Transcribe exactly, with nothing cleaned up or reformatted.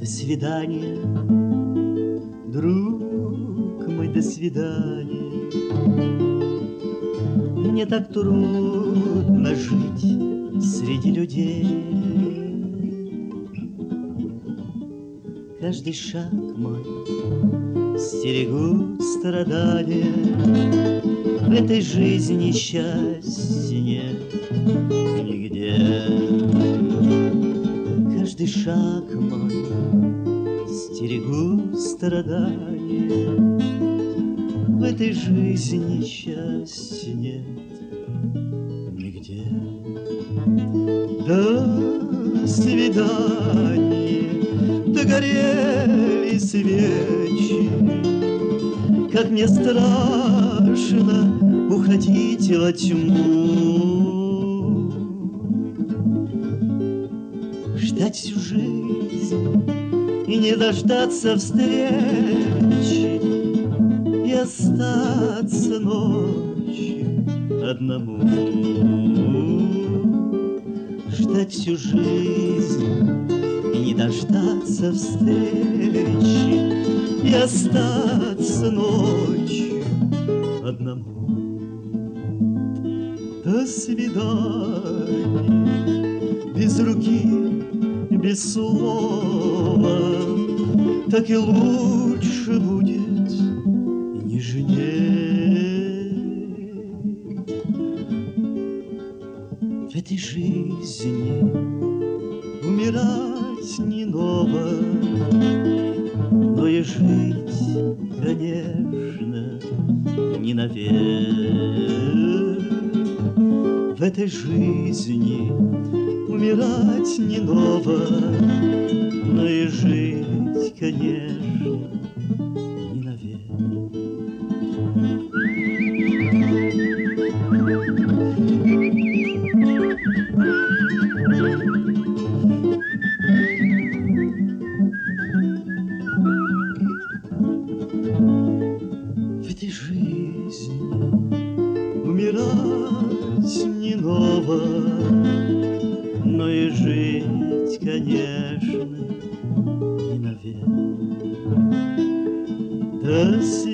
До свидания, друг мой, до свидания. Мне так трудно жить среди людей. Каждый шаг мой стерегут страдания. В этой жизни счастья нет нигде. Каждый шаг мой стерегут страдания. В этой жизни счастья нет нигде. До свидания, догорели свечи. Как мне страшно уходить во тьму, ждать всю жизнь и не дождаться встречи, и остаться ночью одному. Ждать всю жизнь и не дождаться встречи, и остаться ночью одному. До свидания, без руки, без слова. Так и лучше будет и нежнее. В этой жизни умирать не ново, но и жить, конечно, не навек. В этой жизни умирать не ново, но и жить, конечно, не навек. В этой жизни умирать не ново, но и жить, конечно, не навек. До свидания.